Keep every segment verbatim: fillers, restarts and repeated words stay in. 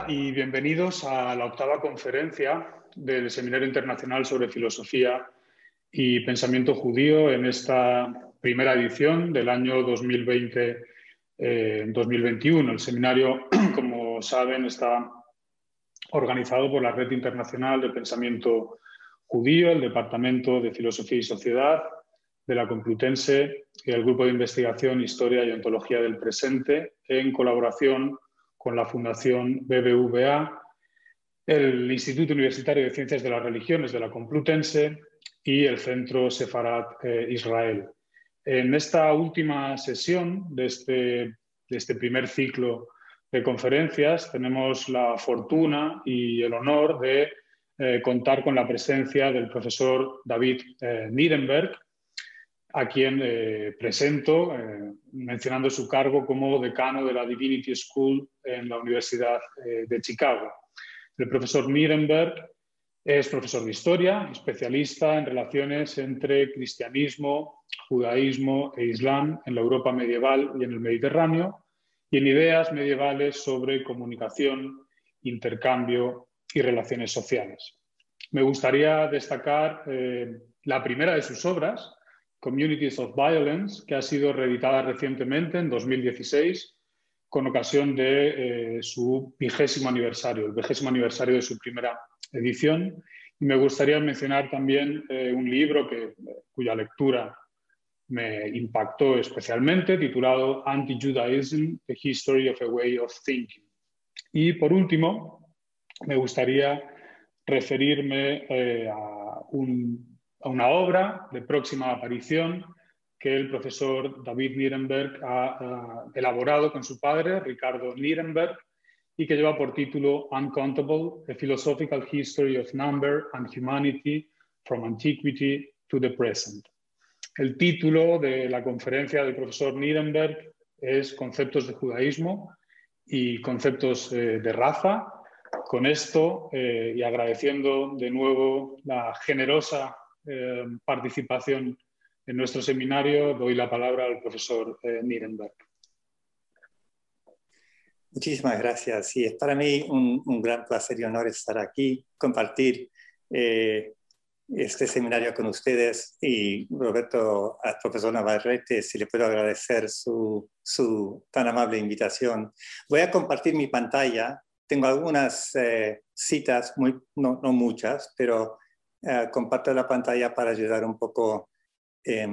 Hola y bienvenidos a la octava conferencia del Seminario Internacional sobre Filosofía y Pensamiento Judío en esta primera edición del año dos mil veinte dos mil veintiuno. El seminario, como saben, está organizado por la Red Internacional de Pensamiento Judío, el Departamento de Filosofía y Sociedad de la Complutense y el Grupo de Investigación, Historia y Ontología del Presente, en colaboración con la Fundación B B V A, el Instituto Universitario de Ciencias de las Religiones de la Complutense y el Centro Sefarat eh, Israel. En esta última sesión de este, de este primer ciclo de conferencias tenemos la fortuna y el honor de eh, contar con la presencia del profesor David eh, Nirenberg, a quien eh, presento eh, mencionando su cargo como decano de la Divinity School en la Universidad eh, de Chicago. El profesor Nirenberg es profesor de historia, especialista en relaciones entre cristianismo, judaísmo e islam en la Europa medieval y en el Mediterráneo, y en ideas medievales sobre comunicación, intercambio y relaciones sociales. Me gustaría destacar eh, la primera de sus obras, Communities of Violence, que ha sido reeditada recientemente en dos mil dieciséis con ocasión de eh, su vigésimo aniversario, el vigésimo aniversario de su primera edición. Y me gustaría mencionar también eh, un libro que, cuya lectura me impactó especialmente, titulado Anti-Judaism, The History of a Way of Thinking. Y por último, me gustaría referirme eh, a, un, a una obra de próxima aparición que el profesor David Nirenberg ha uh, elaborado con su padre, Ricardo Nirenberg, y que lleva por título Uncountable, A Philosophical History of Number and Humanity from Antiquity to the Present. El título de la conferencia del profesor Nirenberg es Conceptos de judaísmo y conceptos eh, de raza. Con esto, eh, y agradeciendo de nuevo la generosa eh, participación en nuestro seminario, doy la palabra al profesor eh, Nirenberg. Muchísimas gracias. Sí, es para mí un, un gran placer y honor estar aquí, compartir eh, este seminario con ustedes. Y Roberto, al profesor Navarrete, si le puedo agradecer su, su tan amable invitación. Voy a compartir mi pantalla. Tengo algunas eh, citas, muy, no, no muchas, pero eh, comparto la pantalla para ayudar un poco. Eh,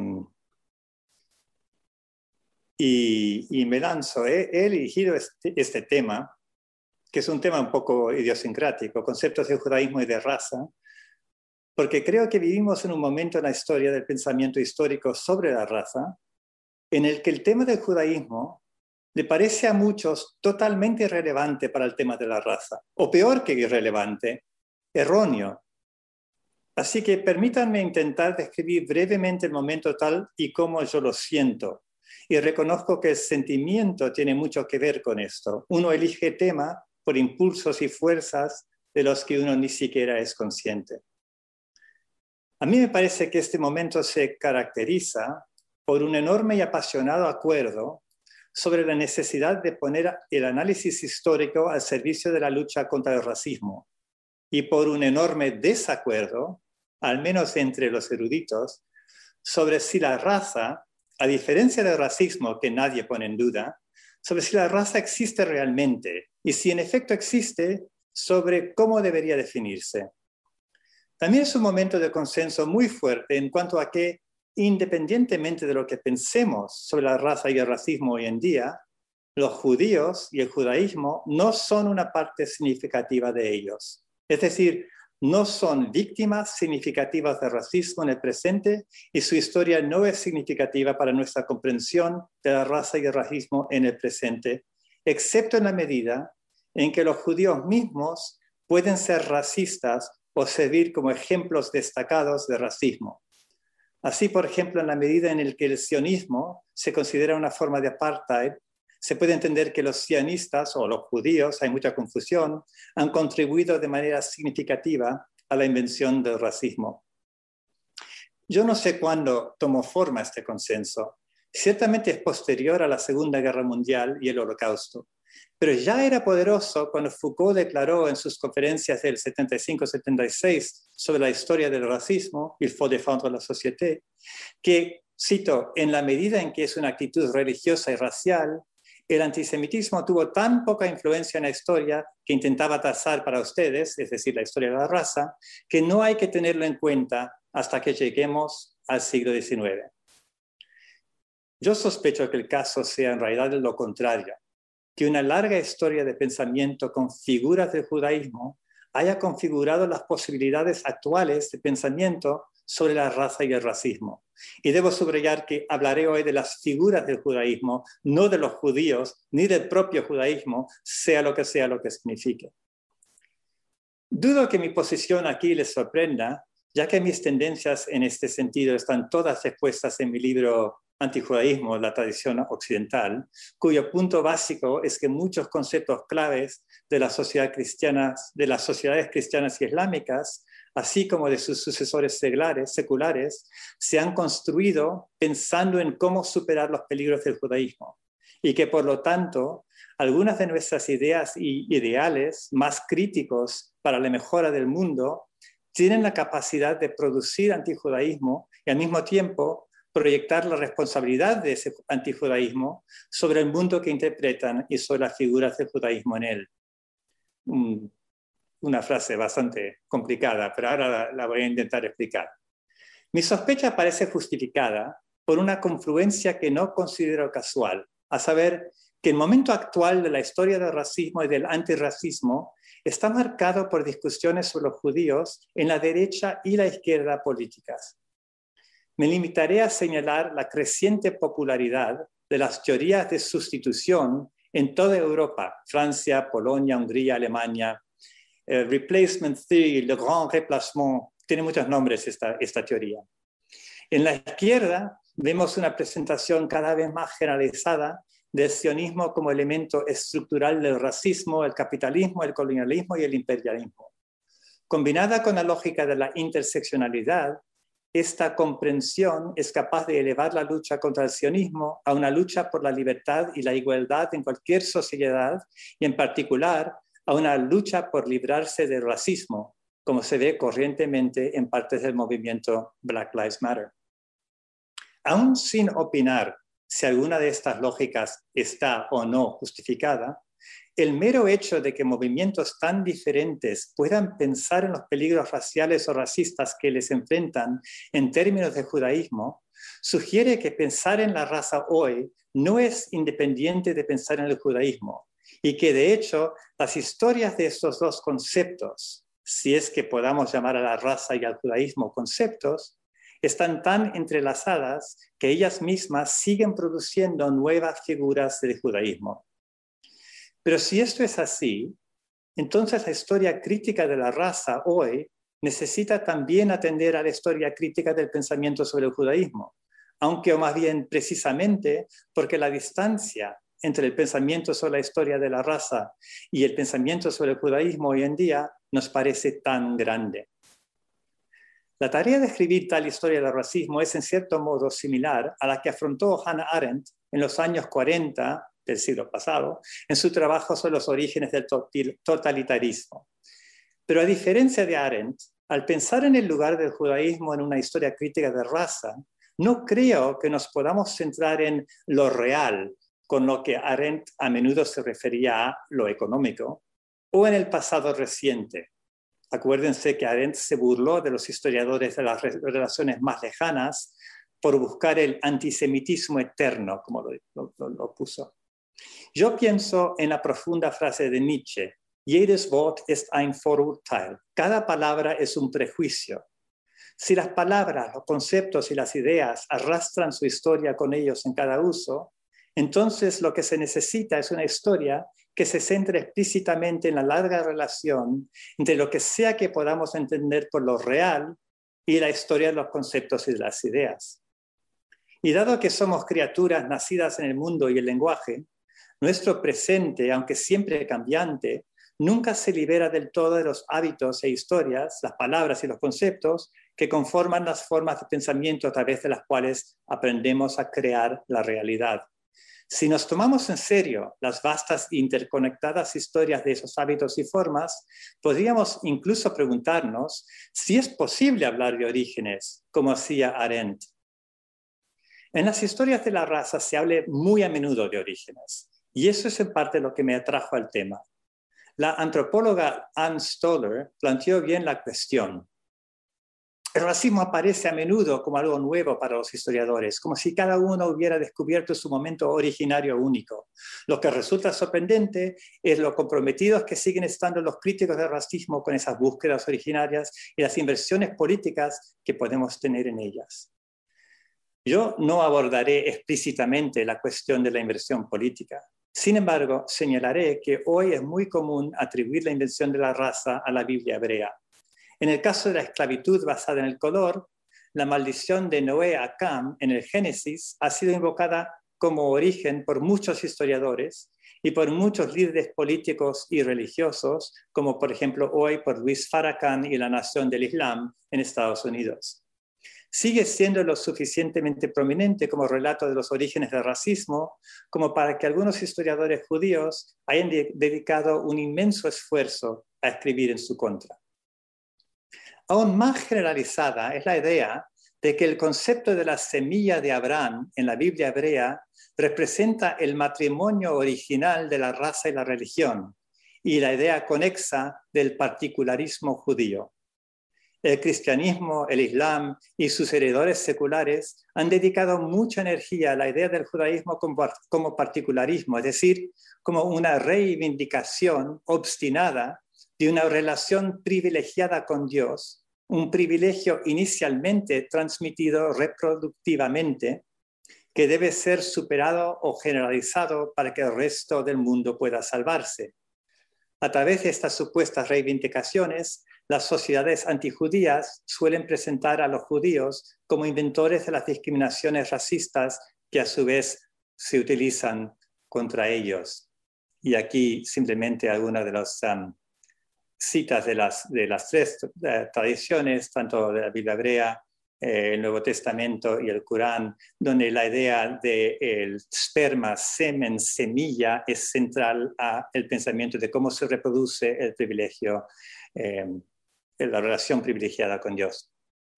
y, y me lanzo. He, he elegido este, este tema, que es un tema un poco idiosincrático, conceptos de judaísmo y de raza, porque creo que vivimos en un momento en la historia del pensamiento histórico sobre la raza, en el que el tema del judaísmo le parece a muchos totalmente irrelevante para el tema de la raza, o peor que irrelevante, erróneo. Así que permítanme intentar describir brevemente el momento tal y como yo lo siento. Y reconozco que el sentimiento tiene mucho que ver con esto. Uno elige tema por impulsos y fuerzas de los que uno ni siquiera es consciente. A mí me parece que este momento se caracteriza por un enorme y apasionado acuerdo sobre la necesidad de poner el análisis histórico al servicio de la lucha contra el racismo y por un enorme desacuerdo, al menos entre los eruditos, sobre si la raza, a diferencia del racismo que nadie pone en duda, sobre si la raza existe realmente y si en efecto existe, sobre cómo debería definirse. También es un momento de consenso muy fuerte en cuanto a que, independientemente de lo que pensemos sobre la raza y el racismo hoy en día, los judíos y el judaísmo no son una parte significativa de ellos. Es decir, no son víctimas significativas de racismo en el presente y su historia no es significativa para nuestra comprensión de la raza y el racismo en el presente, excepto en la medida en que los judíos mismos pueden ser racistas o servir como ejemplos destacados de racismo. Así, por ejemplo, en la medida en la que el sionismo se considera una forma de apartheid, se puede entender que los sionistas o los judíos, hay mucha confusión, han contribuido de manera significativa a la invención del racismo. Yo no sé cuándo tomó forma este consenso. Ciertamente es posterior a la Segunda Guerra Mundial y el Holocausto, pero ya era poderoso cuando Foucault declaró en sus conferencias del setenta y cinco setenta y seis sobre la historia del racismo, Il faut défendre la société, que, cito, en la medida en que es una actitud religiosa y racial, el antisemitismo tuvo tan poca influencia en la historia que intentaba trazar para ustedes, es decir, la historia de la raza, que no hay que tenerlo en cuenta hasta que lleguemos al siglo diecinueve. Yo sospecho que el caso sea en realidad lo contrario, que una larga historia de pensamiento con figuras del judaísmo haya configurado las posibilidades actuales de pensamiento sobre la raza y el racismo. Y debo subrayar que hablaré hoy de las figuras del judaísmo, no de los judíos, ni del propio judaísmo, sea lo que sea lo que signifique. Dudo que mi posición aquí les sorprenda, ya que mis tendencias en este sentido están todas expuestas en mi libro Antijudaísmo, la tradición occidental, cuyo punto básico es que muchos conceptos claves de, la sociedad cristiana, de las sociedades cristianas y islámicas, así como de sus sucesores seculares, seculares, se han construido pensando en cómo superar los peligros del judaísmo y que, por lo tanto, algunas de nuestras ideas y ideales más críticos para la mejora del mundo tienen la capacidad de producir antijudaísmo y al mismo tiempo proyectar la responsabilidad de ese antijudaísmo sobre el mundo que interpretan y sobre las figuras del judaísmo en él. Un, una frase bastante complicada, pero ahora la, la voy a intentar explicar. Mi sospecha parece justificada por una confluencia que no considero casual, a saber, que el momento actual de la historia del racismo y del antirracismo está marcado por discusiones sobre los judíos en la derecha y la izquierda políticas. Me limitaré a señalar la creciente popularidad de las teorías de sustitución en toda Europa, Francia, Polonia, Hungría, Alemania, eh, Replacement Theory, Le Grand Replacement, tiene muchos nombres esta, esta teoría. En la izquierda vemos una presentación cada vez más generalizada del sionismo como elemento estructural del racismo, el capitalismo, el colonialismo y el imperialismo. Combinada con la lógica de la interseccionalidad, esta comprensión es capaz de elevar la lucha contra el sionismo a una lucha por la libertad y la igualdad en cualquier sociedad y en particular a una lucha por librarse del racismo, como se ve corrientemente en partes del movimiento Black Lives Matter. Aún sin opinar si alguna de estas lógicas está o no justificada, el mero hecho de que movimientos tan diferentes puedan pensar en los peligros raciales o racistas que les enfrentan en términos de judaísmo, sugiere que pensar en la raza hoy no es independiente de pensar en el judaísmo y que de hecho las historias de estos dos conceptos, si es que podamos llamar a la raza y al judaísmo conceptos, están tan entrelazadas que ellas mismas siguen produciendo nuevas figuras del judaísmo. Pero si esto es así, entonces la historia crítica de la raza hoy necesita también atender a la historia crítica del pensamiento sobre el judaísmo, aunque o más bien precisamente porque la distancia entre el pensamiento sobre la historia de la raza y el pensamiento sobre el judaísmo hoy en día nos parece tan grande. La tarea de escribir tal historia del racismo es en cierto modo similar a la que afrontó Hannah Arendt en los años cuarenta del siglo pasado, en su trabajo sobre los orígenes del totalitarismo. Pero a diferencia de Arendt, al pensar en el lugar del judaísmo en una historia crítica de raza, no creo que nos podamos centrar en lo real, con lo que Arendt a menudo se refería a lo económico, o en el pasado reciente. Acuérdense que Arendt se burló de los historiadores de las relaciones más lejanas por buscar el antisemitismo eterno, como lo, lo, lo puso. Yo pienso en la profunda frase de Nietzsche, jedes Wort ist ein Vorurteil. Cada palabra es un prejuicio. Si las palabras, los conceptos y las ideas arrastran su historia con ellos en cada uso, entonces lo que se necesita es una historia que se centre explícitamente en la larga relación entre lo que sea que podamos entender por lo real y la historia de los conceptos y de las ideas. Y dado que somos criaturas nacidas en el mundo y el lenguaje, nuestro presente, aunque siempre cambiante, nunca se libera del todo de los hábitos e historias, las palabras y los conceptos que conforman las formas de pensamiento a través de las cuales aprendemos a crear la realidad. Si nos tomamos en serio las vastas e interconectadas historias de esos hábitos y formas, podríamos incluso preguntarnos si es posible hablar de orígenes, como hacía Arendt. En las historias de la raza se habla muy a menudo de orígenes, y eso es en parte lo que me atrajo al tema. La antropóloga Ann Stoller planteó bien la cuestión. El racismo aparece a menudo como algo nuevo para los historiadores, como si cada uno hubiera descubierto su momento originario único. Lo que resulta sorprendente es lo comprometidos que siguen estando los críticos del racismo con esas búsquedas originarias y las inversiones políticas que podemos tener en ellas. Yo no abordaré explícitamente la cuestión de la inversión política. Sin embargo, señalaré que hoy es muy común atribuir la invención de la raza a la Biblia hebrea. En el caso de la esclavitud basada en el color, la maldición de Noé a Cam en el Génesis ha sido invocada como origen por muchos historiadores y por muchos líderes políticos y religiosos, como por ejemplo hoy por Luis Farrakhan y la Nación del Islam en Estados Unidos. Sigue siendo lo suficientemente prominente como relato de los orígenes del racismo como para que algunos historiadores judíos hayan de- dedicado un inmenso esfuerzo a escribir en su contra. Aún más generalizada es la idea de que el concepto de la semilla de Abraham en la Biblia hebrea representa el matrimonio original de la raza y la religión y la idea conexa del particularismo judío. El cristianismo, el islam y sus heredores seculares han dedicado mucha energía a la idea del judaísmo como, como particularismo, es decir, como una reivindicación obstinada de una relación privilegiada con Dios, un privilegio inicialmente transmitido reproductivamente que debe ser superado o generalizado para que el resto del mundo pueda salvarse. A través de estas supuestas reivindicaciones, las sociedades antijudías suelen presentar a los judíos como inventores de las discriminaciones racistas que a su vez se utilizan contra ellos. Y aquí simplemente algunas de las um, citas de las, de las tres uh, tradiciones, tanto de la Biblia hebrea, eh, el Nuevo Testamento y el Corán, donde la idea del esperma, semen, semilla es central al pensamiento de cómo se reproduce el privilegio, eh, la relación privilegiada con Dios.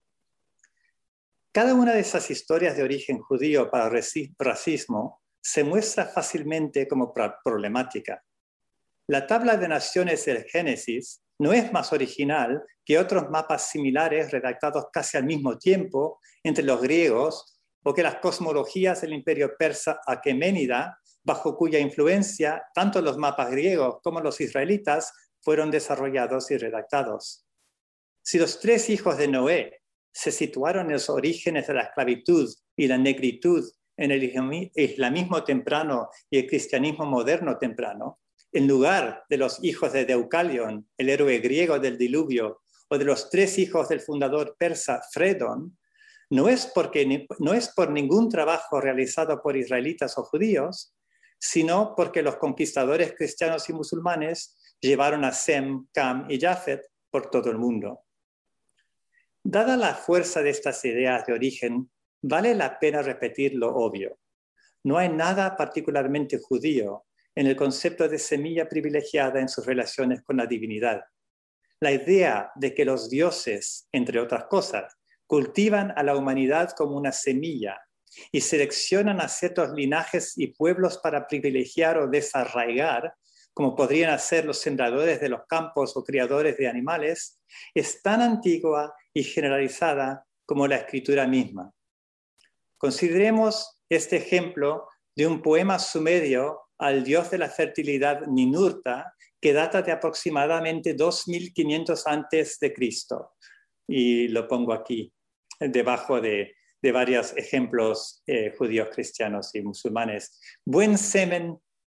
Cada una de esas historias de origen judío para el racismo se muestra fácilmente como problemática. La tabla de naciones del Génesis no es más original que otros mapas similares redactados casi al mismo tiempo entre los griegos o que las cosmologías del imperio persa aqueménida, bajo cuya influencia tanto los mapas griegos como los israelitas fueron desarrollados y redactados. Si los tres hijos de Noé se situaron en los orígenes de la esclavitud y la negritud en el islamismo temprano y el cristianismo moderno temprano, en lugar de los hijos de Deucalión, el héroe griego del diluvio, o de los tres hijos del fundador persa Fredon, no es, porque, no es por ningún trabajo realizado por israelitas o judíos, sino porque los conquistadores cristianos y musulmanes llevaron a Sem, Cam y Jafet por todo el mundo. Dada la fuerza de estas ideas de origen, vale la pena repetir lo obvio. No hay nada particularmente judío en el concepto de semilla privilegiada en sus relaciones con la divinidad. La idea de que los dioses, entre otras cosas, cultivan a la humanidad como una semilla y seleccionan a ciertos linajes y pueblos para privilegiar o desarraigar, como podrían hacer los sembradores de los campos o criadores de animales, es tan antigua y generalizada como la escritura misma. Consideremos este ejemplo de un poema sumerio al dios de la fertilidad Ninurta, que data de aproximadamente dos mil quinientos antes de Cristo. Y lo pongo aquí, debajo de, de varios ejemplos eh, judíos, cristianos y musulmanes. Buen semen,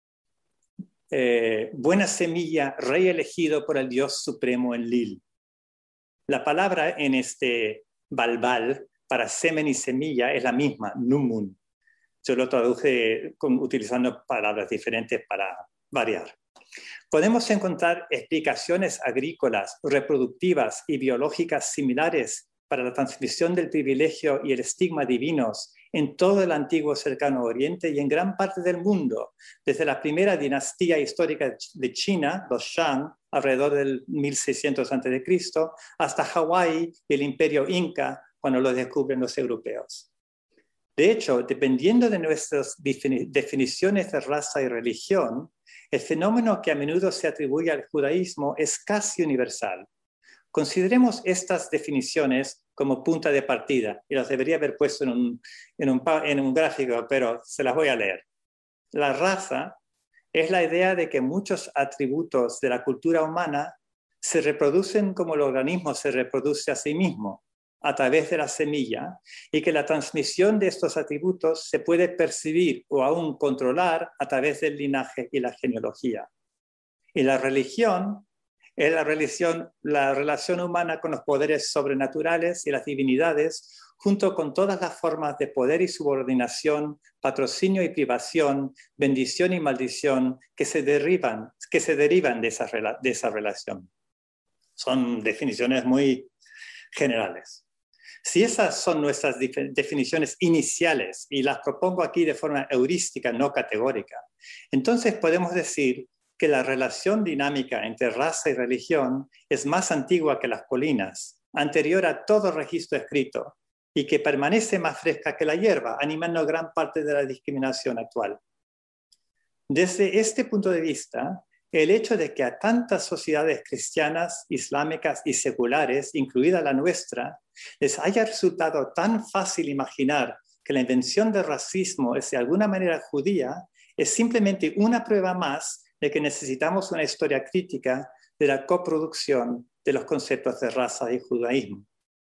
eh, buena semilla, rey elegido por el Dios supremo en Lil. La palabra en este balbal para semen y semilla es la misma, numun. Yo lo traduje con, utilizando palabras diferentes para variar. Podemos encontrar explicaciones agrícolas, reproductivas y biológicas similares para la transmisión del privilegio y el estigma divinos en todo el antiguo cercano oriente y en gran parte del mundo, desde la primera dinastía histórica de China, los Shang, alrededor del mil seiscientos antes de Cristo, hasta Hawái y el imperio Inca, cuando lo descubren los europeos. De hecho, dependiendo de nuestras definiciones de raza y religión, el fenómeno que a menudo se atribuye al judaísmo es casi universal. Consideremos estas definiciones como punta de partida, y las debería haber puesto en un, en un, en un gráfico, pero se las voy a leer. La raza es la idea de que muchos atributos de la cultura humana se reproducen como el organismo se reproduce a sí mismo, a través de la semilla, y que la transmisión de estos atributos se puede percibir o aún controlar a través del linaje y la genealogía. Y la religión es la relación, la relación humana con los poderes sobrenaturales y las divinidades, junto con todas las formas de poder y subordinación, patrocinio y privación, bendición y maldición que se derivan, que se derivan de esa, de esa relación. Son definiciones muy generales. Si esas son nuestras definiciones iniciales, y las propongo aquí de forma heurística, no categórica, entonces podemos decir que la relación dinámica entre raza y religión es más antigua que las colinas, anterior a todo registro escrito, y que permanece más fresca que la hierba, animando gran parte de la discriminación actual. Desde este punto de vista, el hecho de que a tantas sociedades cristianas, islámicas y seculares, incluida la nuestra, les haya resultado tan fácil imaginar que la invención del racismo es de alguna manera judía, es simplemente una prueba más de que necesitamos una historia crítica de la coproducción de los conceptos de raza y judaísmo.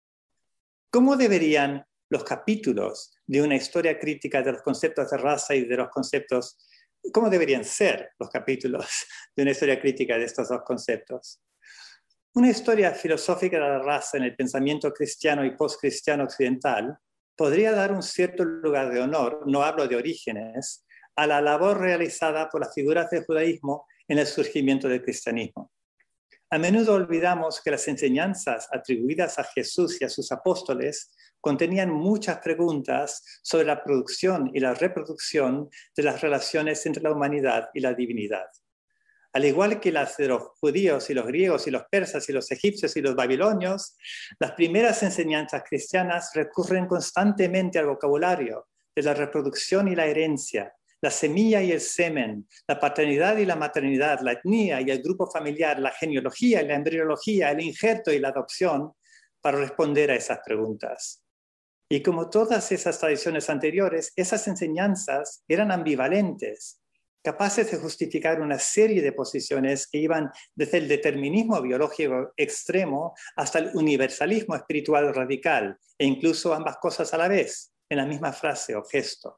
¿Cómo deberían los capítulos de una historia crítica de los conceptos de raza y de los conceptos, cómo deberían ser los capítulos de una historia crítica de estos dos conceptos? Una historia filosófica de la raza en el pensamiento cristiano y postcristiano occidental podría dar un cierto lugar de honor, no hablo de orígenes, a la labor realizada por las figuras del judaísmo en el surgimiento del cristianismo. A menudo olvidamos que las enseñanzas atribuidas a Jesús y a sus apóstoles contenían muchas preguntas sobre la producción y la reproducción de las relaciones entre la humanidad y la divinidad. Al igual que las de los judíos y los griegos y los persas y los egipcios y los babilonios, las primeras enseñanzas cristianas recurren constantemente al vocabulario de la reproducción y la herencia, la semilla y el semen, la paternidad y la maternidad, la etnia y el grupo familiar, la genealogía y la embriología, el injerto y la adopción, para responder a esas preguntas. Y como todas esas tradiciones anteriores, esas enseñanzas eran ambivalentes, capaces de justificar una serie de posiciones que iban desde el determinismo biológico extremo hasta el universalismo espiritual radical, e incluso ambas cosas a la vez, en la misma frase o gesto.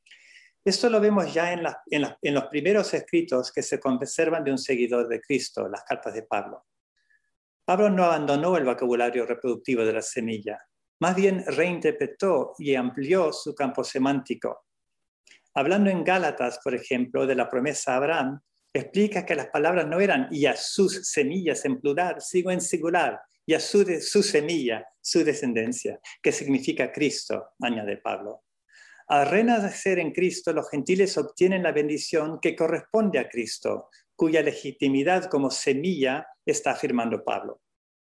Esto lo vemos ya en, la, en, la, en los primeros escritos que se conservan de un seguidor de Cristo, las cartas de Pablo. Pablo no abandonó el vocabulario reproductivo de la semilla, más bien reinterpretó y amplió su campo semántico. Hablando en Gálatas, por ejemplo, de la promesa a Abraham, explica que las palabras no eran y a sus semillas en plural, sino en singular, y a su, de, su semilla, su descendencia, que significa Cristo, añade Pablo. Al renacer en Cristo, los gentiles obtienen la bendición que corresponde a Cristo, cuya legitimidad como semilla está afirmando Pablo.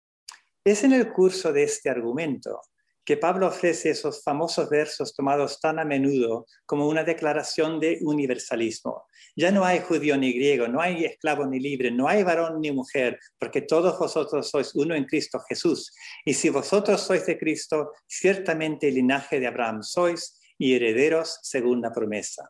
Es en el curso de este argumento que Pablo ofrece esos famosos versos tomados tan a menudo como una declaración de universalismo. Ya no hay judío ni griego, no hay esclavo ni libre, no hay varón ni mujer, porque todos vosotros sois uno en Cristo Jesús. Y si vosotros sois de Cristo, ciertamente el linaje de Abraham sois, y herederos según la promesa.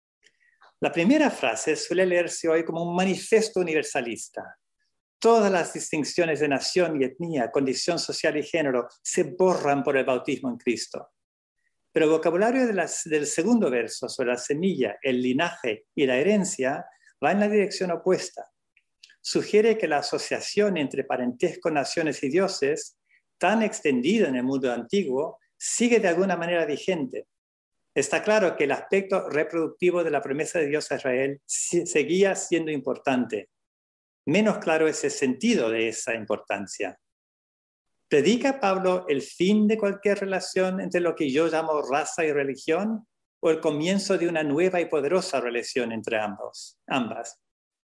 La primera frase suele leerse hoy como un manifiesto universalista. Todas las distinciones de nación y etnia, condición social y género se borran por el bautismo en Cristo. Pero el vocabulario de las, del segundo verso sobre la semilla, el linaje y la herencia va en la dirección opuesta. Sugiere que la asociación entre parentesco, naciones y dioses, tan extendida en el mundo antiguo, sigue de alguna manera vigente. Está claro que el aspecto reproductivo de la promesa de Dios a Israel seguía siendo importante. Menos claro es el sentido de esa importancia. ¿Predica Pablo el fin de cualquier relación entre lo que yo llamo raza y religión o el comienzo de una nueva y poderosa relación entre ambos, ambas?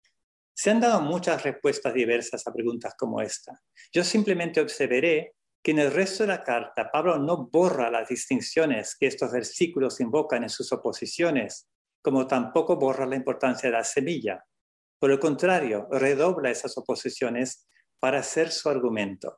Se han dado muchas respuestas diversas a preguntas como esta. Yo simplemente observaré que en el resto de la carta Pablo no borra las distinciones que estos versículos invocan en sus oposiciones, como tampoco borra la importancia de la semilla. Por el contrario, redobla esas oposiciones para hacer su argumento.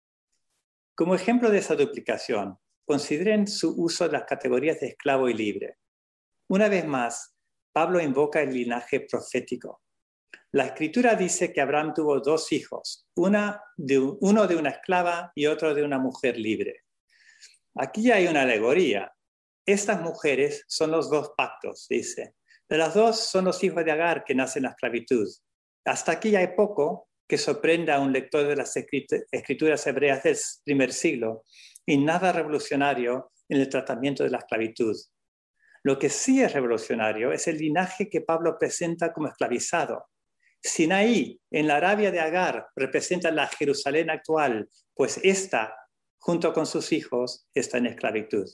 Como ejemplo de esa duplicación, consideren su uso de las categorías de esclavo y libre. Una vez más, Pablo invoca el linaje profético. La Escritura dice que Abraham tuvo dos hijos, una de, uno de una esclava y otro de una mujer libre. Aquí hay una alegoría. Estas mujeres son los dos pactos, dice. De las dos son los hijos de Agar que nacen en la esclavitud. Hasta aquí hay poco que sorprenda a un lector de las escrituras hebreas del primer siglo y nada revolucionario en el tratamiento de la esclavitud. Lo que sí es revolucionario es el linaje que Pablo presenta como esclavizado. Sinaí, en la Arabia de Agar, representa la Jerusalén actual, pues ésta, junto con sus hijos, está en esclavitud.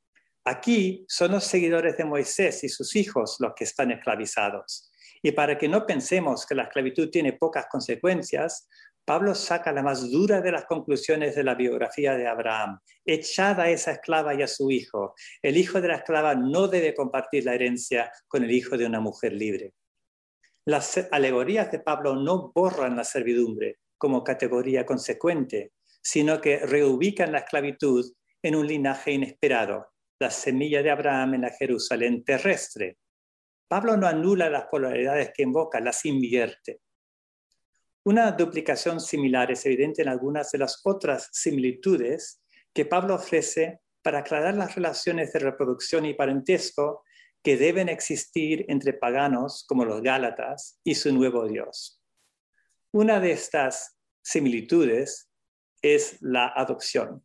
Aquí son los seguidores de Moisés y sus hijos los que están esclavizados. Y para que no pensemos que la esclavitud tiene pocas consecuencias, Pablo saca la más dura de las conclusiones de la biografía de Abraham. Echada a esa esclava y a su hijo. El hijo de la esclava no debe compartir la herencia con el hijo de una mujer libre. Las alegorías de Pablo no borran la servidumbre como categoría consecuente, sino que reubican la esclavitud en un linaje inesperado, la semilla de Abraham en la Jerusalén terrestre. Pablo no anula las polaridades que invoca, las invierte. Una duplicación similar es evidente en algunas de las otras similitudes que Pablo ofrece para aclarar las relaciones de reproducción y parentesco que deben existir entre paganos como los Gálatas y su nuevo Dios. Una de estas similitudes es la adopción.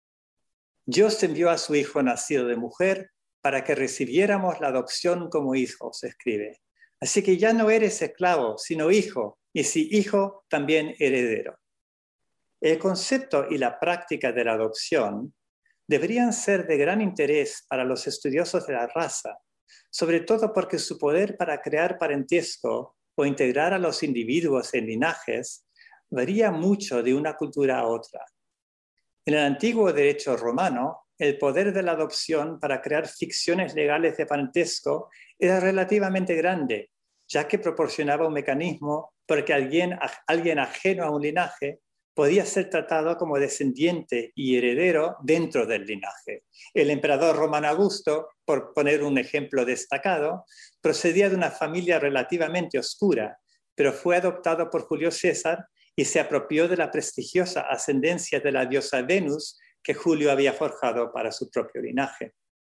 Dios envió a su Hijo nacido de mujer para que recibiéramos la adopción como hijos, escribe. Así que ya no eres esclavo, sino hijo, y si hijo, también heredero. El concepto y la práctica de la adopción deberían ser de gran interés para los estudiosos de la raza, sobre todo porque su poder para crear parentesco o integrar a los individuos en linajes varía mucho de una cultura a otra. En el antiguo derecho romano, el poder de la adopción para crear ficciones legales de parentesco era relativamente grande, ya que proporcionaba un mecanismo por que alguien, alguien ajeno a un linaje podía ser tratado como descendiente y heredero dentro del linaje. El emperador romano Augusto, por poner un ejemplo destacado, procedía de una familia relativamente oscura, pero fue adoptado por Julio César y se apropió de la prestigiosa ascendencia de la diosa Venus que Julio había forjado para su propio linaje.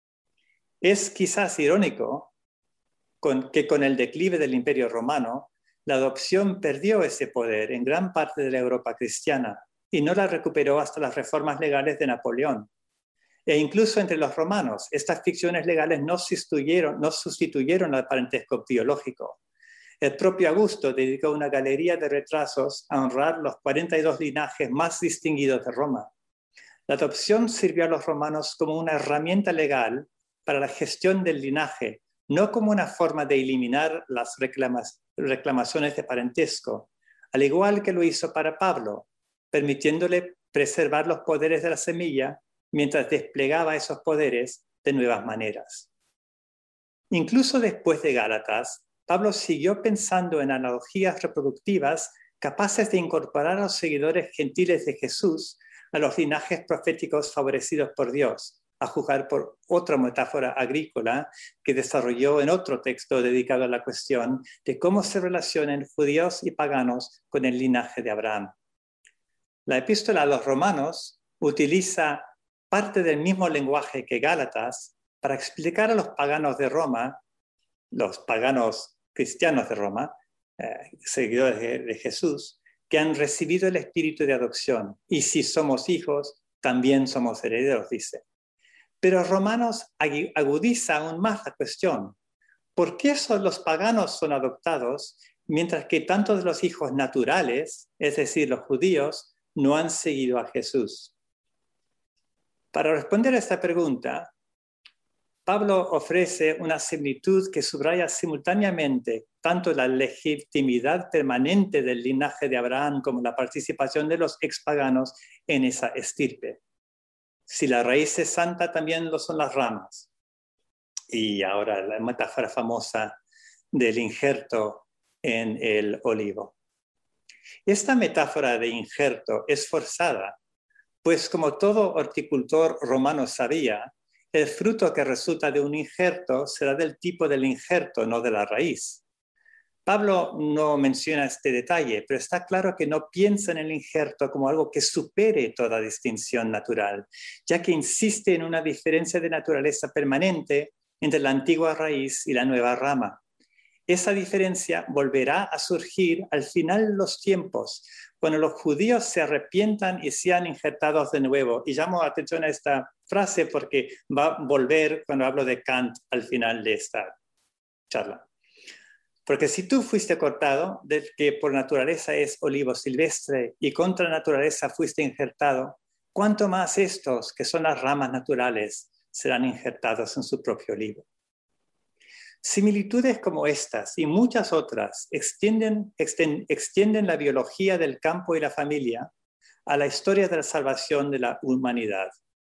Es quizás irónico con, que con el declive del Imperio Romano, la adopción perdió ese poder en gran parte de la Europa cristiana y no la recuperó hasta las reformas legales de Napoleón. E incluso entre los romanos, estas ficciones legales no sustituyeron, no sustituyeron al parentesco biológico. El propio Augusto dedicó una galería de retratos a honrar los cuarenta y dos linajes más distinguidos de Roma. La adopción sirvió a los romanos como una herramienta legal para la gestión del linaje, no como una forma de eliminar las reclamas, reclamaciones de parentesco, al igual que lo hizo para Pablo, permitiéndole preservar los poderes de la semilla mientras desplegaba esos poderes de nuevas maneras. Incluso después de Gálatas, Pablo siguió pensando en analogías reproductivas capaces de incorporar a los seguidores gentiles de Jesús a los linajes proféticos favorecidos por Dios, a juzgar por otra metáfora agrícola que desarrolló en otro texto dedicado a la cuestión de cómo se relacionan judíos y paganos con el linaje de Abraham. La epístola a los romanos utiliza parte del mismo lenguaje que Gálatas para explicar a los paganos de Roma, los paganos cristianos de Roma, eh, seguidores de, de Jesús, que han recibido el espíritu de adopción. Y si somos hijos, también somos herederos, dice. Pero Romanos agudiza aún más la cuestión. ¿Por qué son los paganos son adoptados, mientras que tantos de los hijos naturales, es decir, los judíos, no han seguido a Jesús? Para responder a esta pregunta, Pablo ofrece una similitud que subraya simultáneamente tanto la legitimidad permanente del linaje de Abraham como la participación de los expaganos en esa estirpe. Si la raíz es santa, también lo son las ramas. Y ahora la metáfora famosa del injerto en el olivo. Esta metáfora de injerto es forzada, pues como todo horticultor romano sabía, el fruto que resulta de un injerto será del tipo del injerto, no de la raíz. Pablo no menciona este detalle, pero está claro que no piensa en el injerto como algo que supere toda distinción natural, ya que insiste en una diferencia de naturaleza permanente entre la antigua raíz y la nueva rama. Esa diferencia volverá a surgir al final de los tiempos, cuando los judíos se arrepientan y sean injertados de nuevo. Y llamo atención a esta frase porque va a volver cuando hablo de Kant al final de esta charla. Porque si tú fuiste cortado, del que por naturaleza es olivo silvestre, y contra naturaleza fuiste injertado, ¿cuánto más estos, que son las ramas naturales, serán injertados en su propio olivo? Similitudes como estas y muchas otras extienden, extienden, extienden la biología del campo y la familia a la historia de la salvación de la humanidad.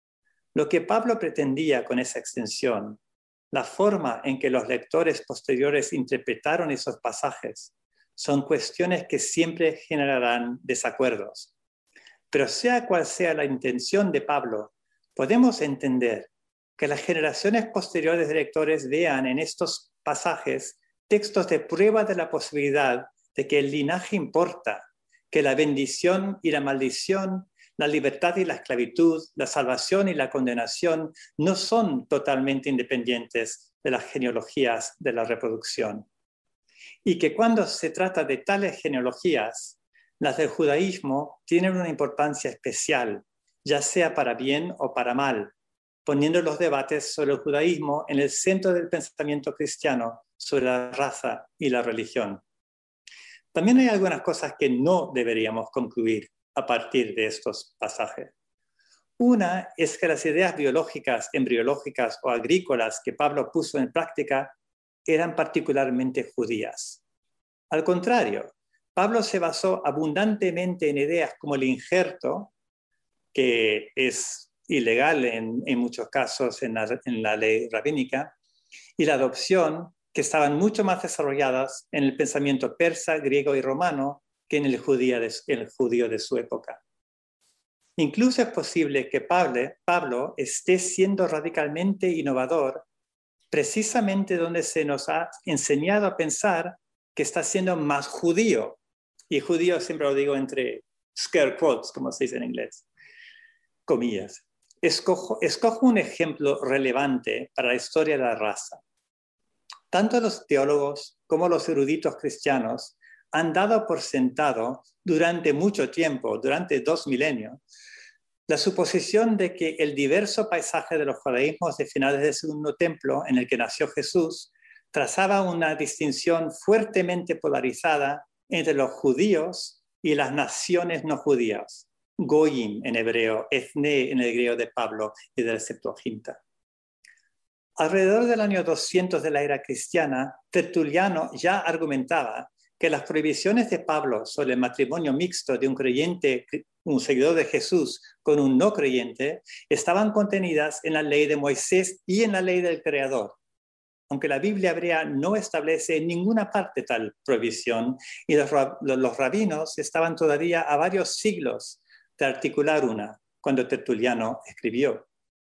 Lo que Pablo pretendía con esa extensión, la forma en que los lectores posteriores interpretaron esos pasajes, son cuestiones que siempre generarán desacuerdos. Pero sea cual sea la intención de Pablo, podemos entender que las generaciones posteriores de lectores vean en estos pasajes textos de prueba de la posibilidad de que el linaje importa, que la bendición y la maldición, la libertad y la esclavitud, la salvación y la condenación no son totalmente independientes de las genealogías de la reproducción. Y que cuando se trata de tales genealogías, las del judaísmo tienen una importancia especial, ya sea para bien o para mal, poniendo los debates sobre el judaísmo en el centro del pensamiento cristiano sobre la raza y la religión. También hay algunas cosas que no deberíamos concluir a partir de estos pasajes. Una es que las ideas biológicas, embriológicas o agrícolas que Pablo puso en práctica eran particularmente judías. Al contrario, Pablo se basó abundantemente en ideas como el injerto, que es ilegal en, en muchos casos en la, en la ley rabínica, y la adopción, que estaban mucho más desarrolladas en el pensamiento persa, griego y romano que en el judío de, el judío de su época. Incluso es posible que Pablo, Pablo esté siendo radicalmente innovador precisamente donde se nos ha enseñado a pensar que está siendo más judío. Y judío siempre lo digo entre scare quotes, como se dice en inglés, comillas. Escojo, escojo un ejemplo relevante para la historia de la raza. Tanto los teólogos como los eruditos cristianos han dado por sentado durante mucho tiempo, durante dos milenios, la suposición de que el diverso paisaje de los judaísmos de finales del Segundo Templo, en el que nació Jesús, trazaba una distinción fuertemente polarizada entre los judíos y las naciones no judías. Goyim en hebreo, ethne en el griego de Pablo y de la Septuaginta. Alrededor del año doscientos de la era cristiana, Tertuliano ya argumentaba que las prohibiciones de Pablo sobre el matrimonio mixto de un creyente, un seguidor de Jesús, con un no creyente, estaban contenidas en la ley de Moisés y en la ley del Creador. Aunque la Biblia hebrea no establece en ninguna parte tal prohibición, y los, los rabinos estaban todavía a varios siglos de articular una, cuando Tertuliano escribió.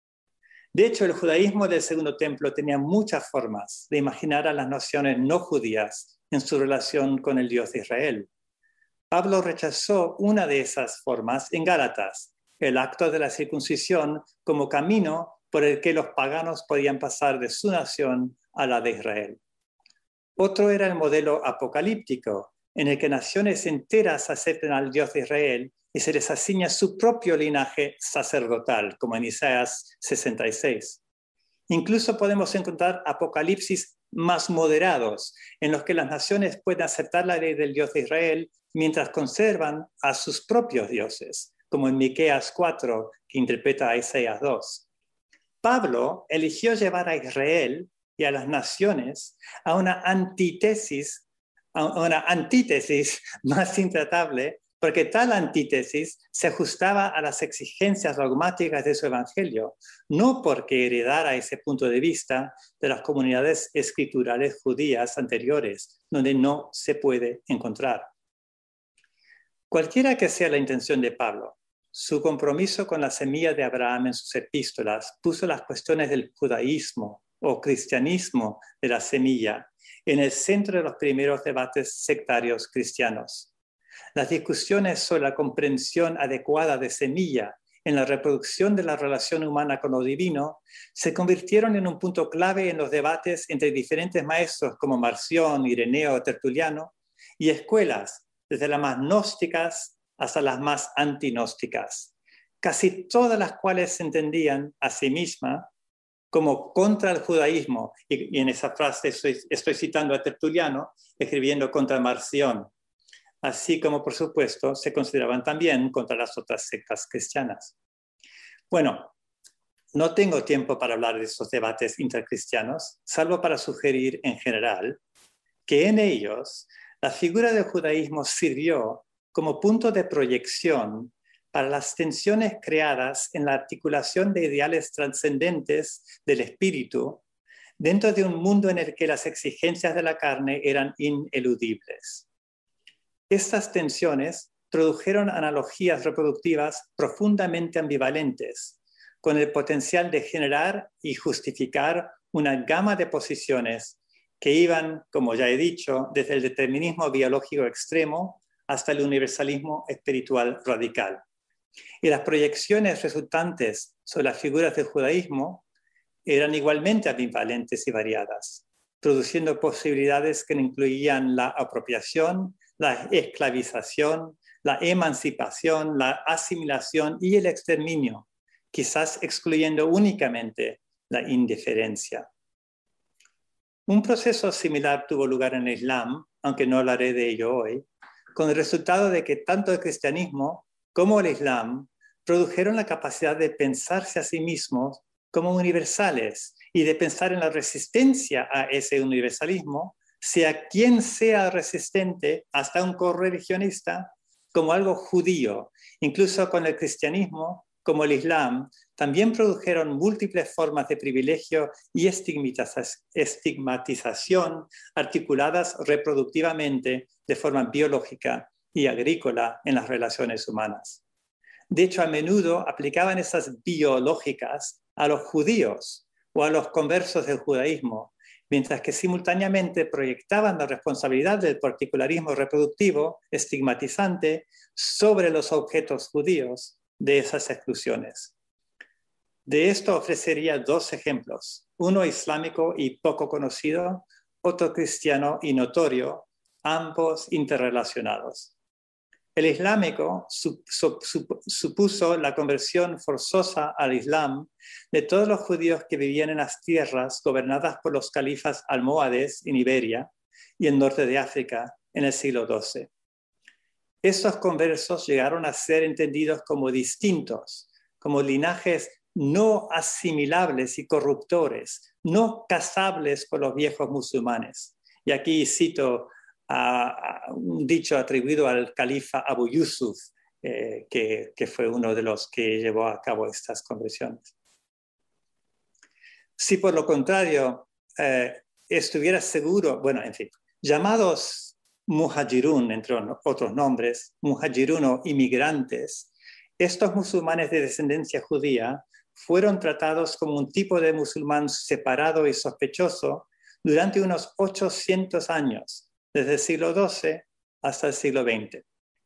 De hecho, el judaísmo del Segundo Templo tenía muchas formas de imaginar a las naciones no judías en su relación con el Dios de Israel. Pablo rechazó una de esas formas en Gálatas, el acto de la circuncisión como camino por el que los paganos podían pasar de su nación a la de Israel. Otro era el modelo apocalíptico, en el que naciones enteras aceptan al Dios de Israel y se les asigna su propio linaje sacerdotal, como en Isaías sesenta y seis. Incluso podemos encontrar apocalipsis más moderados, en los que las naciones pueden aceptar la ley del Dios de Israel, mientras conservan a sus propios dioses, como en Miqueas cuatro, que interpreta a Isaías dos. Pablo eligió llevar a Israel y a las naciones a una antítesis, a una antítesis más intratable, porque tal antítesis se ajustaba a las exigencias dogmáticas de su evangelio, no porque heredara ese punto de vista de las comunidades escriturales judías anteriores, donde no se puede encontrar. Cualquiera que sea la intención de Pablo, su compromiso con la semilla de Abraham en sus epístolas puso las cuestiones del judaísmo o cristianismo de la semilla en el centro de los primeros debates sectarios cristianos. Las discusiones sobre la comprensión adecuada de semilla en la reproducción de la relación humana con lo divino se convirtieron en un punto clave en los debates entre diferentes maestros como Marción, Ireneo o Tertuliano y escuelas, desde las más gnósticas hasta las más antinósticas, casi todas las cuales se entendían a sí mismas como contra el judaísmo. Y, y en esa frase estoy, estoy citando a Tertuliano escribiendo contra Marción, así como, por supuesto, se consideraban también contra las otras sectas cristianas. Bueno, no tengo tiempo para hablar de esos debates intercristianos, salvo para sugerir en general que en ellos la figura del judaísmo sirvió como punto de proyección para las tensiones creadas en la articulación de ideales trascendentes del espíritu dentro de un mundo en el que las exigencias de la carne eran ineludibles. Estas tensiones produjeron analogías reproductivas profundamente ambivalentes, con el potencial de generar y justificar una gama de posiciones que iban, como ya he dicho, desde el determinismo biológico extremo hasta el universalismo espiritual radical. Y las proyecciones resultantes sobre las figuras del judaísmo eran igualmente ambivalentes y variadas, produciendo posibilidades que incluían la apropiación, la esclavización, la emancipación, la asimilación y el exterminio, quizás excluyendo únicamente la indiferencia. Un proceso similar tuvo lugar en el Islam, aunque no hablaré de ello hoy, con el resultado de que tanto el cristianismo como el Islam produjeron la capacidad de pensarse a sí mismos como universales y de pensar en la resistencia a ese universalismo, sea quien sea resistente, hasta un correligionista, como algo judío. Incluso con el cristianismo, como el Islam, también produjeron múltiples formas de privilegio y estigmatización articuladas reproductivamente de forma biológica y agrícola en las relaciones humanas. De hecho, a menudo aplicaban esas biológicas a los judíos o a los conversos del judaísmo, mientras que simultáneamente proyectaban la responsabilidad del particularismo reproductivo estigmatizante sobre los objetos judíos de esas exclusiones. De esto ofrecería dos ejemplos, uno islámico y poco conocido, otro cristiano y notorio, ambos interrelacionados. El islámico supuso la conversión forzosa al Islam de todos los judíos que vivían en las tierras gobernadas por los califas almohades en Iberia y el norte de África en el siglo doce. Estos conversos llegaron a ser entendidos como distintos, como linajes no asimilables y corruptores, no casables por los viejos musulmanes. Y aquí cito a un dicho atribuido al califa Abu Yusuf, eh, que, que fue uno de los que llevó a cabo estas conversiones. Si por lo contrario eh, estuviera seguro, bueno, en fin, llamados muhajirun, entre otros nombres, muhajirun o inmigrantes, estos musulmanes de descendencia judía fueron tratados como un tipo de musulmán separado y sospechoso durante unos ochocientos años, desde el siglo doce hasta el siglo veinte.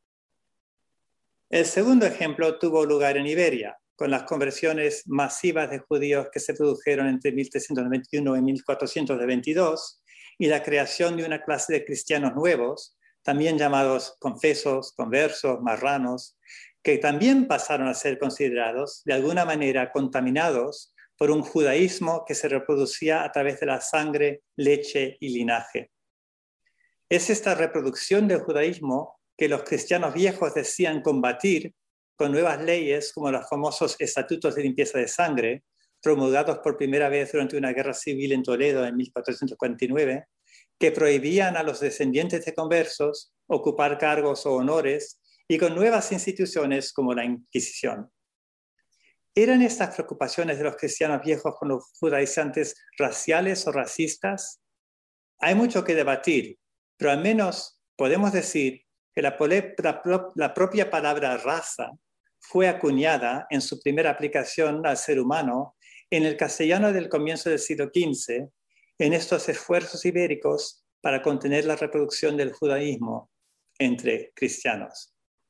El segundo ejemplo tuvo lugar en Iberia, con las conversiones masivas de judíos que se produjeron entre mil trescientos veintiuno y mil cuatrocientos veintidós y la creación de una clase de cristianos nuevos, también llamados confesos, conversos, marranos, que también pasaron a ser considerados de alguna manera contaminados por un judaísmo que se reproducía a través de la sangre, leche y linaje. Es esta reproducción del judaísmo que los cristianos viejos decían combatir con nuevas leyes como los famosos estatutos de limpieza de sangre, promulgados por primera vez durante una guerra civil en Toledo en mil cuatrocientos cuarenta y nueve, que prohibían a los descendientes de conversos ocupar cargos o honores, y con nuevas instituciones como la Inquisición. ¿Eran estas preocupaciones de los cristianos viejos con los judaizantes raciales o racistas? Hay mucho que debatir, pero al menos podemos decir que la, la, la propia palabra raza fue acuñada en su primera aplicación al ser humano en el castellano del comienzo del siglo quince, en estos esfuerzos ibéricos para contener la reproducción del judaísmo entre cristianos.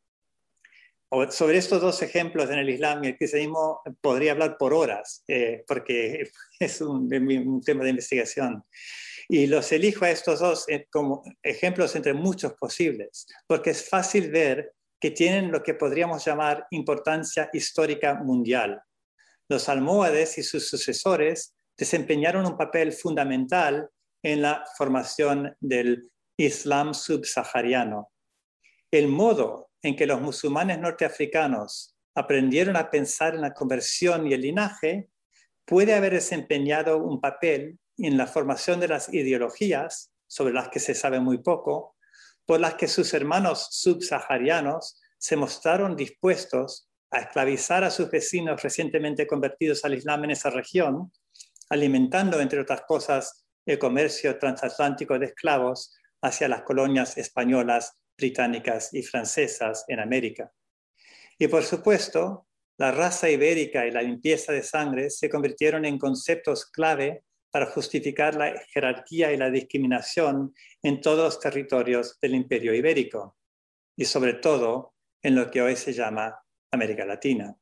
Sobre estos dos ejemplos en el Islam y el cristianismo podría hablar por horas, eh, porque es un, un tema de investigación. Y los elijo a estos dos eh, como ejemplos entre muchos posibles, porque es fácil ver que tienen lo que podríamos llamar importancia histórica mundial. Los almohades y sus sucesores desempeñaron un papel fundamental en la formación del Islam subsahariano. El modo en que los musulmanes norteafricanos aprendieron a pensar en la conversión y el linaje puede haber desempeñado un papel en la formación de las ideologías, sobre las que se sabe muy poco, por las que sus hermanos subsaharianos se mostraron dispuestos a esclavizar a sus vecinos recientemente convertidos al Islam en esa región, alimentando, entre otras cosas, el comercio transatlántico de esclavos hacia las colonias españolas, británicas y francesas en América. Y por supuesto, la raza ibérica y la limpieza de sangre se convirtieron en conceptos clave para justificar la jerarquía y la discriminación en todos los territorios del Imperio Ibérico, y sobre todo en lo que hoy se llama América Latina.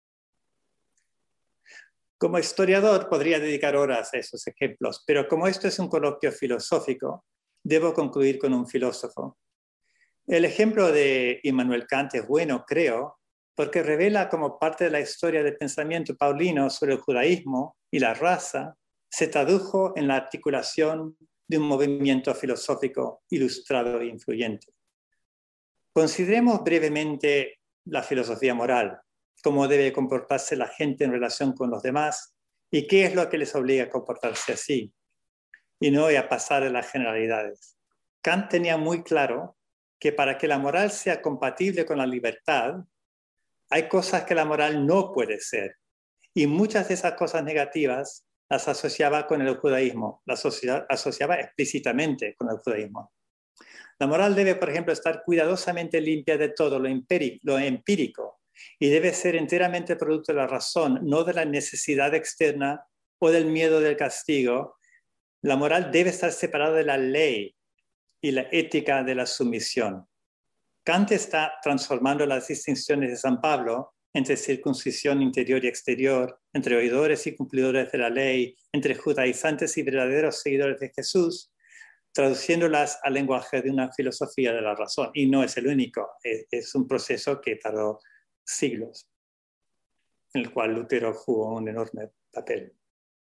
Como historiador podría dedicar horas a esos ejemplos, pero como esto es un coloquio filosófico, debo concluir con un filósofo. El ejemplo de Immanuel Kant es bueno, creo, porque revela como parte de la historia del pensamiento paulino sobre el judaísmo y la raza, se tradujo en la articulación de un movimiento filosófico ilustrado e influyente. Consideremos brevemente la filosofía moral, cómo debe comportarse la gente en relación con los demás y qué es lo que les obliga a comportarse así, y no voy a pasar a las generalidades. Kant tenía muy claro que para que la moral sea compatible con la libertad, hay cosas que la moral no puede ser, y muchas de esas cosas negativas las asociaba con el judaísmo, las asociaba explícitamente con el judaísmo. La moral debe, por ejemplo, estar cuidadosamente limpia de todo lo empírico y debe ser enteramente producto de la razón, no de la necesidad externa o del miedo del castigo. La moral debe estar separada de la ley y la ética de la sumisión. Kant está transformando las distinciones de San Pablo entre circuncisión interior y exterior, entre oidores y cumplidores de la ley, entre judaizantes y verdaderos seguidores de Jesús, traduciéndolas al lenguaje de una filosofía de la razón. Y no es el único, es, es un proceso que tardó siglos, en el cual Lutero jugó un enorme papel.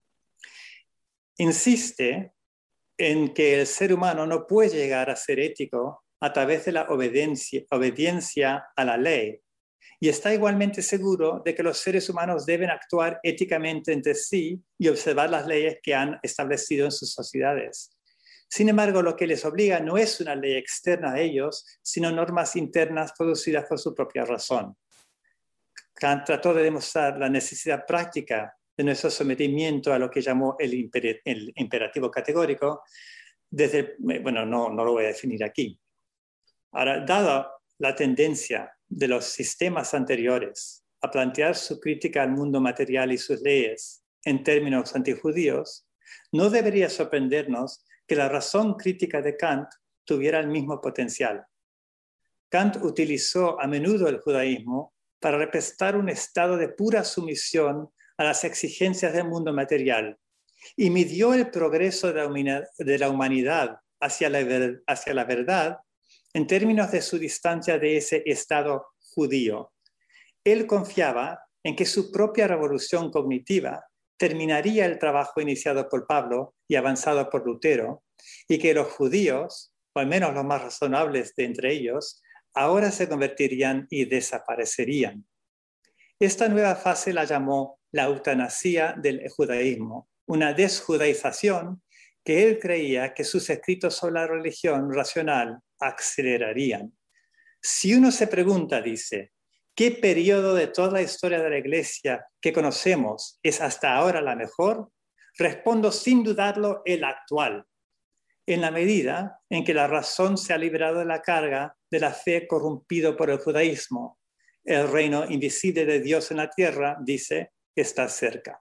Insiste en que el ser humano no puede llegar a ser ético a través de la obediencia, obediencia a la ley, y está igualmente seguro de que los seres humanos deben actuar éticamente entre sí y observar las leyes que han establecido en sus sociedades. Sin embargo, lo que les obliga no es una ley externa a ellos, sino normas internas producidas por su propia razón. Kant trató de demostrar la necesidad práctica de nuestro sometimiento a lo que llamó el, imper el imperativo categórico, desde, bueno, no, no lo voy a definir aquí. Ahora, dada la tendencia de los sistemas anteriores a plantear su crítica al mundo material y sus leyes en términos antijudíos, no debería sorprendernos que la razón crítica de Kant tuviera el mismo potencial. Kant utilizó a menudo el judaísmo para representar un estado de pura sumisión a las exigencias del mundo material y midió el progreso de la humanidad hacia la, hacia la verdad en términos de su distancia de ese estado judío. Él confiaba en que su propia revolución cognitiva terminaría el trabajo iniciado por Pablo y avanzado por Lutero, y que los judíos, o al menos los más razonables de entre ellos, ahora se convertirían y desaparecerían. Esta nueva fase la llamó la eutanasia del judaísmo, una desjudaización que él creía que sus escritos sobre la religión racional acelerarían. Si uno se pregunta, dice, ¿qué periodo de toda la historia de la Iglesia que conocemos es hasta ahora la mejor? Respondo sin dudarlo, el actual, en la medida en que la razón se ha librado de la carga de la fe corrompido por el judaísmo. El reino invisible de Dios en la tierra, dice, está cerca.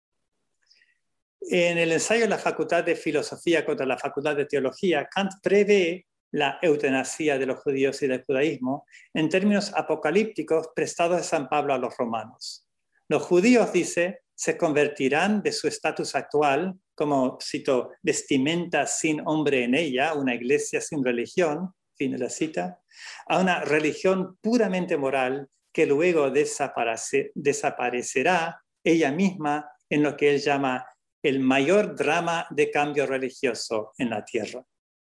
En el ensayo de la Facultad de Filosofía contra la Facultad de Teología, Kant prevé la eutanasia de los judíos y del judaísmo en términos apocalípticos prestados de San Pablo a los romanos. Los judíos, dice, se convertirán de su estatus actual, como, cito, vestimenta sin hombre en ella, una iglesia sin religión, fin de la cita, a una religión puramente moral que luego desaparece, desaparecerá ella misma en lo que él llama el mayor drama de cambio religioso en la tierra.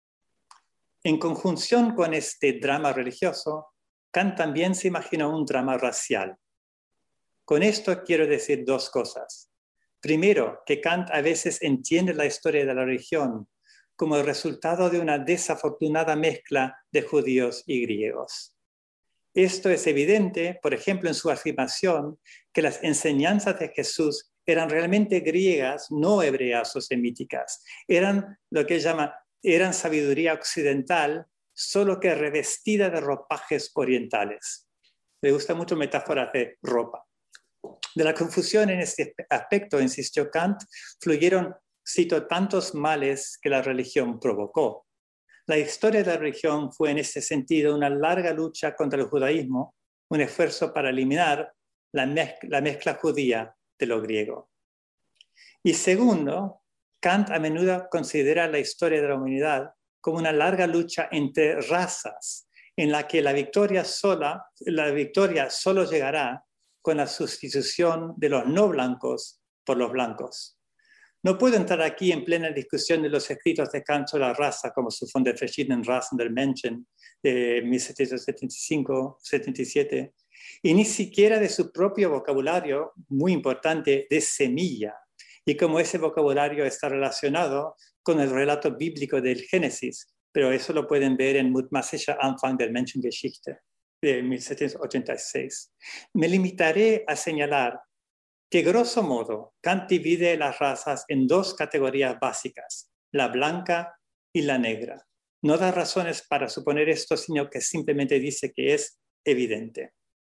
En conjunción con este drama religioso, Kant también se imaginó un drama racial. Con esto quiero decir dos cosas. Primero, que Kant a veces entiende la historia de la religión como el resultado de una desafortunada mezcla de judíos y griegos. Esto es evidente, por ejemplo, en su afirmación que las enseñanzas de Jesús eran realmente griegas, no hebreas o semíticas. Eran lo que él llama, eran sabiduría occidental, solo que revestida de ropajes orientales. Le gusta mucho metáforas de ropa. De la confusión en este aspecto, insistió Kant, fluyeron, cito, tantos males que la religión provocó. La historia de la religión fue en este sentido una larga lucha contra el judaísmo, un esfuerzo para eliminar la mezcla, la mezcla judía de lo griego. Y segundo, Kant a menudo considera la historia de la humanidad como una larga lucha entre razas, en la que la victoria, sola, la victoria solo llegará con la sustitución de los no blancos por los blancos. No puedo entrar aquí en plena discusión de los escritos de Kant sobre la raza, como su Von der verschiedenen Rassen der Menschen de mil setecientos setenta y cinco setenta y siete, y ni siquiera de su propio vocabulario, muy importante, de semilla, y cómo ese vocabulario está relacionado con el relato bíblico del Génesis, pero eso lo pueden ver en Mutmaßlicher Anfang der Menschengeschichte de mil setecientos ochenta y seis. Me limitaré a señalar que, grosso modo, Kant divide las razas en dos categorías básicas, la blanca y la negra. No da razones para suponer esto, sino que simplemente dice que es evidente.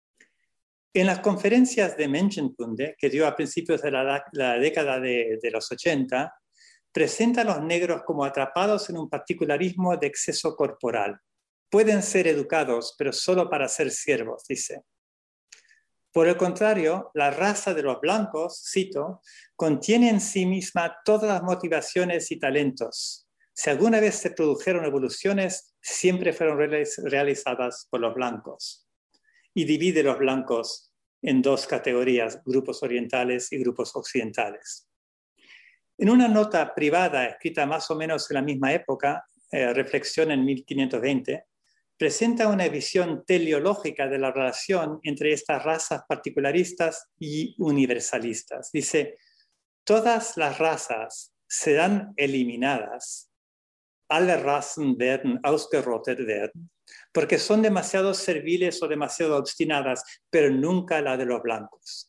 En las conferencias de Menschenkunde, que dio a principios de la, la década de, de los ochenta, presenta a los negros como atrapados en un particularismo de exceso corporal. Pueden ser educados, pero solo para ser siervos, dice. Por el contrario, la raza de los blancos, cito, contiene en sí misma todas las motivaciones y talentos. Si alguna vez se produjeron evoluciones, siempre fueron realizadas por los blancos. Y divide los blancos en dos categorías, grupos orientales y grupos occidentales. En una nota privada escrita más o menos en la misma época, eh, Reflexión en mil quinientos veinte, presenta una visión teleológica de la relación entre estas razas particularistas y universalistas. Dice, todas las razas serán eliminadas, alle Rassen werden ausgerottet werden, porque son demasiado serviles o demasiado obstinadas, pero nunca la de los blancos.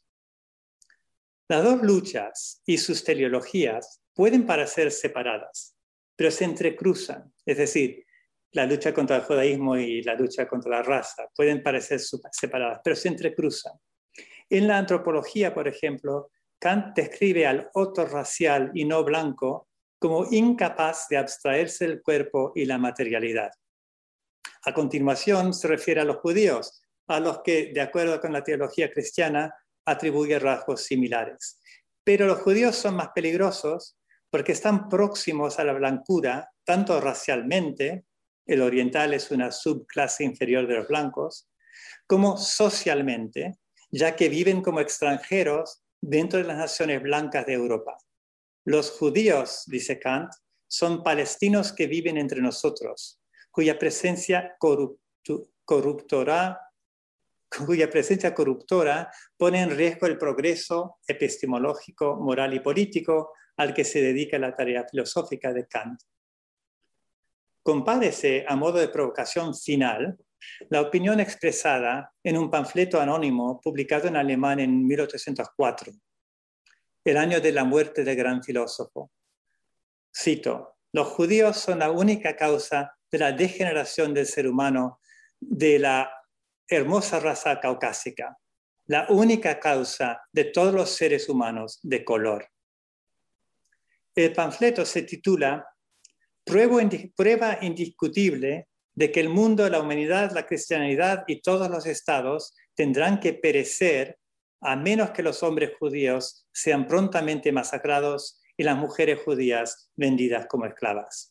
Las dos luchas y sus teleologías pueden parecer separadas, pero se entrecruzan, es decir, la lucha contra el judaísmo y la lucha contra la raza pueden parecer separadas, pero se entrecruzan. En la antropología, por ejemplo, Kant describe al otro racial y no blanco como incapaz de abstraerse del cuerpo y la materialidad. A continuación se refiere a los judíos, a los que, de acuerdo con la teología cristiana, atribuye rasgos similares. Pero los judíos son más peligrosos porque están próximos a la blancura, tanto racialmente, el oriental es una subclase inferior de los blancos, como socialmente, ya que viven como extranjeros dentro de las naciones blancas de Europa. Los judíos, dice Kant, son palestinos que viven entre nosotros, cuya presencia corruptu, corruptora, cuya presencia corruptora pone en riesgo el progreso epistemológico, moral y político al que se dedica la tarea filosófica de Kant. Compárese, a modo de provocación final, la opinión expresada en un panfleto anónimo publicado en alemán en mil ochocientos cuatro, el año de la muerte del gran filósofo. Cito: los judíos son la única causa de la degeneración del ser humano de la hermosa raza caucásica, la única causa de todos los seres humanos de color. El panfleto se titula Prueba indiscutible de que el mundo, la humanidad, la cristianidad y todos los estados tendrán que perecer a menos que los hombres judíos sean prontamente masacrados y las mujeres judías vendidas como esclavas.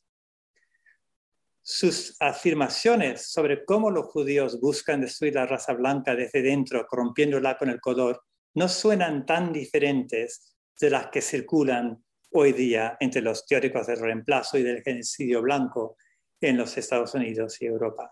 Sus afirmaciones sobre cómo los judíos buscan destruir la raza blanca desde dentro, corrompiéndola con el color, no suenan tan diferentes de las que circulan hoy día entre los teóricos del reemplazo y del genocidio blanco en los Estados Unidos y Europa.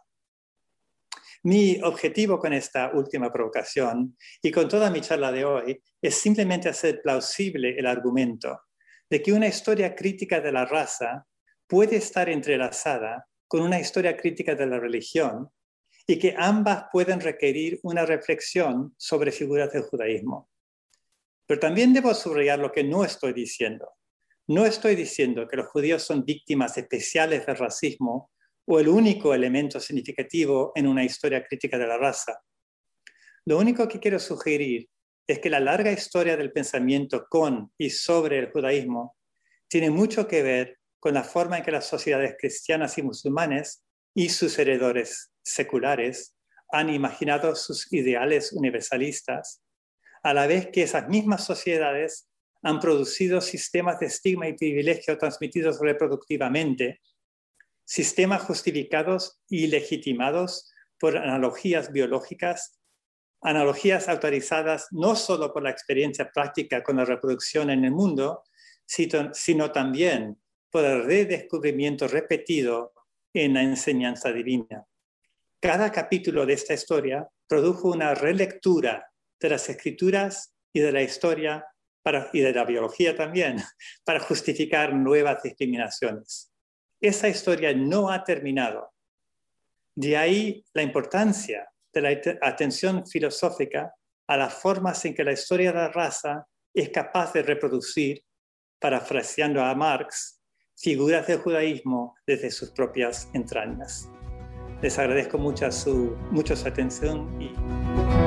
Mi objetivo con esta última provocación y con toda mi charla de hoy es simplemente hacer plausible el argumento de que una historia crítica de la raza puede estar entrelazada con una historia crítica de la religión y que ambas pueden requerir una reflexión sobre figuras del judaísmo. Pero también debo subrayar lo que no estoy diciendo. No estoy diciendo que los judíos son víctimas especiales del racismo o el único elemento significativo en una historia crítica de la raza. Lo único que quiero sugerir es que la larga historia del pensamiento con y sobre el judaísmo tiene mucho que ver con la forma en que las sociedades cristianas y musulmanes y sus heredores seculares han imaginado sus ideales universalistas, a la vez que esas mismas sociedades han producido sistemas de estigma y privilegio transmitidos reproductivamente, sistemas justificados y legitimados por analogías biológicas, analogías autorizadas no solo por la experiencia práctica con la reproducción en el mundo, sino también por el redescubrimiento repetido en la enseñanza divina. Cada capítulo de esta historia produjo una relectura de las escrituras y de la historia para, y de la biología también, para justificar nuevas discriminaciones. Esa historia no ha terminado. De ahí la importancia de la atención filosófica a las formas en que la historia de la raza es capaz de reproducir, parafraseando a Marx, figuras del judaísmo desde sus propias entrañas. Les agradezco mucho su, mucho su atención y